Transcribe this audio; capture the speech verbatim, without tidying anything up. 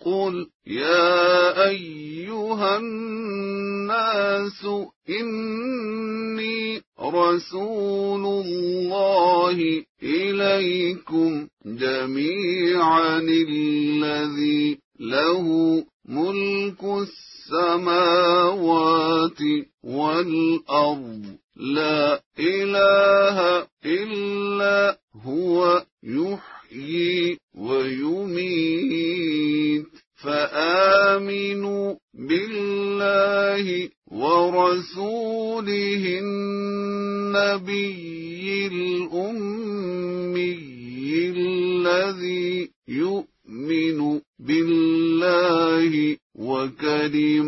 قل يا أيها الناس إني رسول الله إليكم جميعا الذي له ملك السماوات والأرض لا إله إلا هو يحيي ويميت فآمنوا بالله ورسوله النبي الأمي الذي يؤمن بالله وكلماته